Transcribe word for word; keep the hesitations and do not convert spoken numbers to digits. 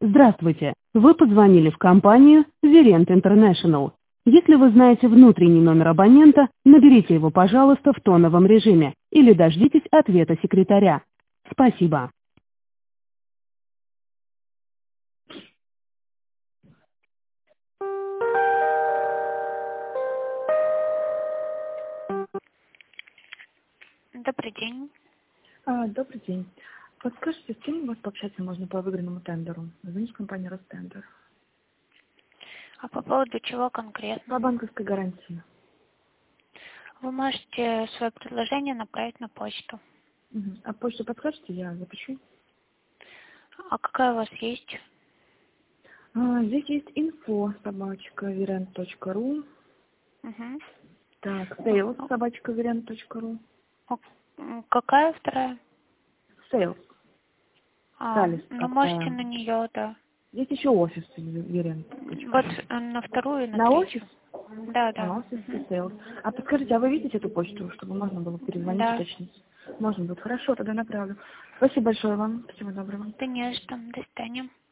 Здравствуйте. Вы позвонили в компанию Verent International. Если вы знаете внутренний номер абонента, наберите его, пожалуйста, в тоновом режиме или дождитесь ответа секретаря. Спасибо. Добрый день. А, добрый день. Подскажите, с кем у вас пообщаться можно по выигранному тендеру? Звоните в компанию Ростендер. А по поводу чего конкретно? По банковской гарантии. Вы можете свое предложение направить на почту. Угу. А почту подскажете, я запишу. А какая у вас есть? А, здесь есть инфо, собачка, верент точка ру. Угу. Так, sales, собачка, верент точка ру. А, м, какая вторая? Sales. А, Салис, ну, как-то. можете на нее, да. Есть еще офис, верент. Вот э, на вторую и на, На офис? третью. Да, да. А, офис и Мгм. sales. А подскажите, а вы видите эту почту, чтобы можно было перезвонить, Да. уточнить? Можно будет. Хорошо, тогда направлю. Спасибо большое вам. Всего доброго. Да не за что. До свидания.